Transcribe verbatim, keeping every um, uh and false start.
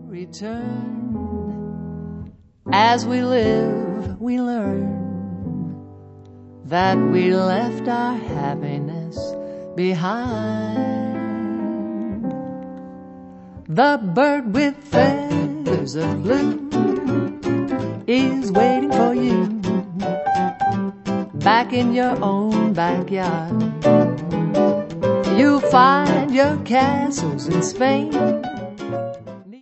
return. As we live, we learn that we left our happiness behind. The bird with feathers of blue is waiting for you back in your own backyard. You'll find your castles in Spain